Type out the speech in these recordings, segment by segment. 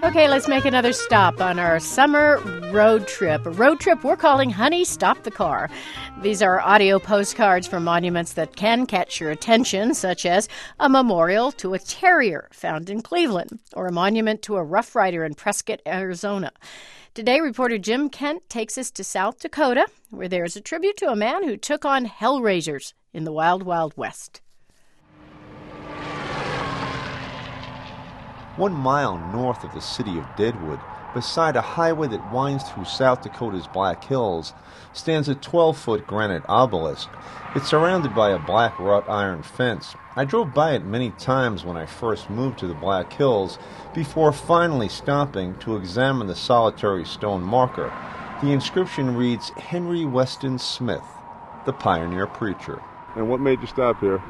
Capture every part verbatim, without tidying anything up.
Okay, let's make another stop on our summer road trip. A road trip we're calling Honey, Stop the Car. These are audio postcards from monuments that can catch your attention, such as a memorial to a terrier found in Cleveland, or a monument to a Rough Rider in Prescott, Arizona. Today, reporter Jim Kent takes us to South Dakota, where there is a tribute to a man who took on hellraisers in the Wild Wild West. One mile north of the city of Deadwood, beside a highway that winds through South Dakota's Black Hills, stands a twelve-foot granite obelisk. It's surrounded by a black wrought iron fence. I drove by it many times when I first moved to the Black Hills, before finally stopping to examine the solitary stone marker. The inscription reads, Henry Weston Smith, the pioneer preacher. And what made you stop here?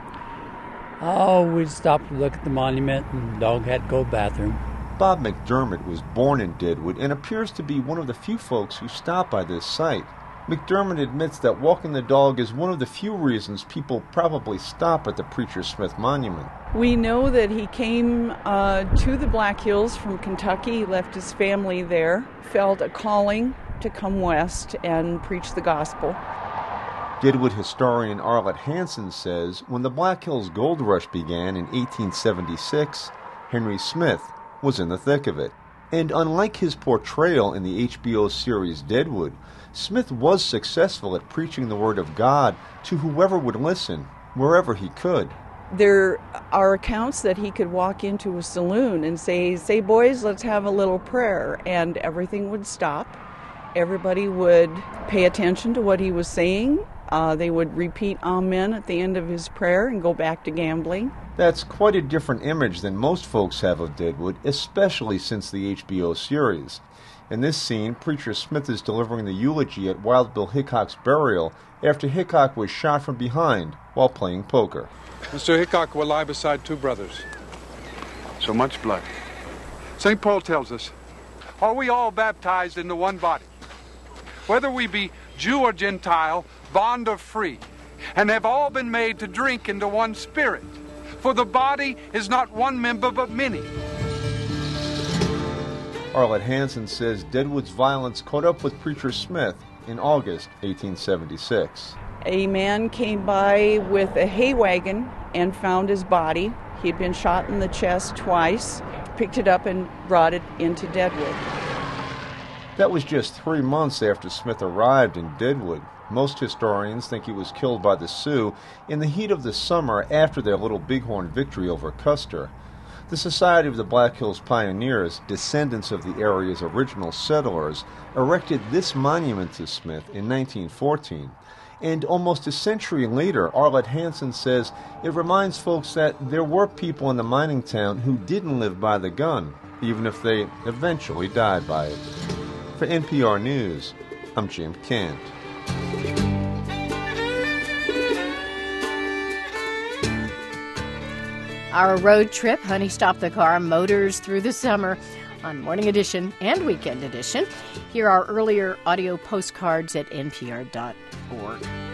Oh, we stopped to look at the monument, and the dog had to go to the bathroom. Bob McDermott was born in Deadwood and appears to be one of the few folks who stop by this site. McDermott admits that walking the dog is one of the few reasons people probably stop at the Preacher Smith Monument. We know that he came uh, to the Black Hills from Kentucky, left his family there, felt a calling to come west and preach the gospel. Deadwood historian Arlette Hansen says when the Black Hills Gold Rush began in eighteen seventy-six, Henry Smith was in the thick of it. And unlike his portrayal in the H B O series Deadwood, Smith was successful at preaching the Word of God to whoever would listen, wherever he could. There are accounts that he could walk into a saloon and say, say, boys, let's have a little prayer, and everything would stop. Everybody would pay attention to what he was saying. Uh, they would repeat amen at the end of his prayer and go back to gambling. That's quite a different image than most folks have of Deadwood, especially since the H B O series. In this scene, Preacher Smith is delivering the eulogy at Wild Bill Hickok's burial after Hickok was shot from behind while playing poker. Mister Hickok will lie beside two brothers. So much blood. Saint Paul tells us, are we all baptized into one body? Whether we be Jew or Gentile, bond or free, and have all been made to drink into one spirit. For the body is not one member but many. Arlette Hansen says Deadwood's violence caught up with Preacher Smith in August eighteen seventy-six. A man came by with a hay wagon and found his body. He'd been shot in the chest twice, picked it up and brought it into Deadwood. That was just three months after Smith arrived in Deadwood. Most historians think he was killed by the Sioux in the heat of the summer after their Little Bighorn victory over Custer. The Society of the Black Hills Pioneers, descendants of the area's original settlers, erected this monument to Smith in nineteen fourteen. And almost a century later, Arlette Hansen says it reminds folks that there were people in the mining town who didn't live by the gun, even if they eventually died by it. For N P R News, I'm Jim Kent. Our road trip, Honey, Stop the Car, motors through the summer on Morning Edition and Weekend Edition. Here are earlier audio postcards at N P R dot org.